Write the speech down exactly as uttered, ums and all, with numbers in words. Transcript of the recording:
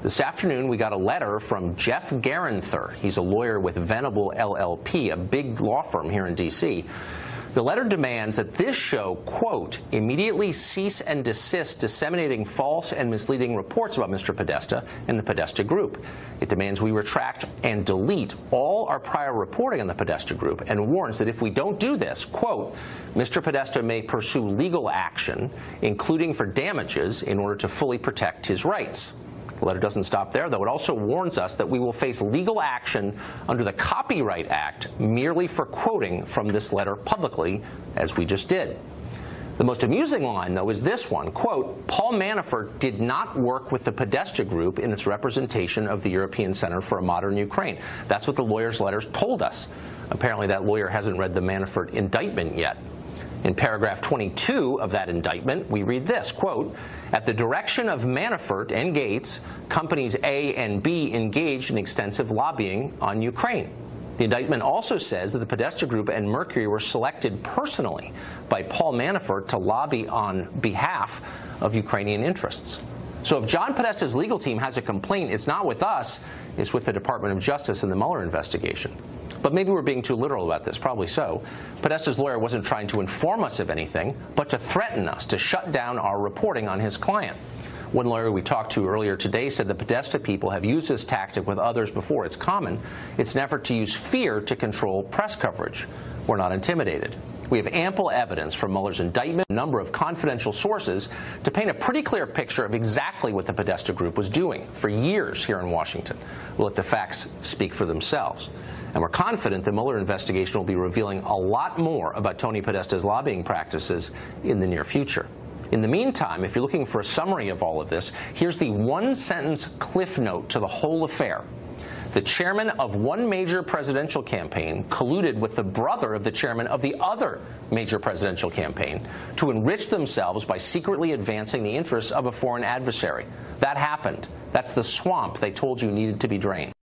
This afternoon, we got a letter from Jeff Garanther. He's a lawyer with Venable L L P, a big law firm here in D C The letter demands that this show, quote, immediately cease and desist disseminating false and misleading reports about Mister Podesta and the Podesta Group. It demands we retract and delete all our prior reporting on the Podesta Group and warns that if we don't do this, quote, Mister Podesta may pursue legal action, including for damages, in order to fully protect his rights. The letter doesn't stop there, though. It also warns us that we will face legal action under the Copyright Act merely for quoting from this letter publicly, as we just did. The most amusing line, though, is this one. Quote, Paul Manafort did not work with the Podesta Group in its representation of the European Center for a Modern Ukraine. That's what the lawyer's letters told us. Apparently that lawyer hasn't read the Manafort indictment yet. In paragraph twenty-two of that indictment, we read this, quote, at the direction of Manafort and Gates, companies A and B engaged in extensive lobbying on Ukraine. The indictment also says that the Podesta Group and Mercury were selected personally by Paul Manafort to lobby on behalf of Ukrainian interests. So if John Podesta's legal team has a complaint, it's not with us, it's with the Department of Justice and the Mueller investigation. But maybe we're being too literal about this, probably so. Podesta's lawyer wasn't trying to inform us of anything, but to threaten us, to shut down our reporting on his client. One lawyer we talked to earlier today said the Podesta people have used this tactic with others before. It's common. It's an effort to use fear to control press coverage. We're not intimidated. We have ample evidence from Mueller's indictment, a number of confidential sources, to paint a pretty clear picture of exactly what the Podesta Group was doing for years here in Washington. We'll let the facts speak for themselves. And we're confident the Mueller investigation will be revealing a lot more about Tony Podesta's lobbying practices in the near future. In the meantime, if you're looking for a summary of all of this, here's the one-sentence cliff note to the whole affair. The chairman of one major presidential campaign colluded with the brother of the chairman of the other major presidential campaign to enrich themselves by secretly advancing the interests of a foreign adversary. That happened. That's the swamp they told you needed to be drained.